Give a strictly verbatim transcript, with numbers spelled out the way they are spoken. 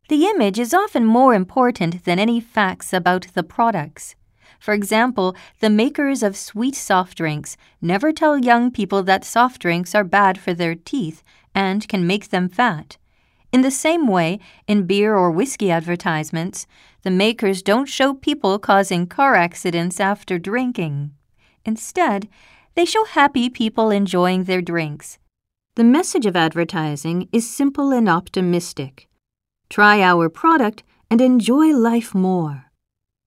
The image is often more important than any facts about the products. For example, the makers of sweet soft drinks never tell young people that soft drinks are bad for their teeth and can make them fat. In the same way, in beer or whiskey advertisements, the makers don't show people causing car accidents after drinking. Instead, they show happy people enjoying their drinks. The message of advertising is simple and optimistic. Try our product and enjoy life more.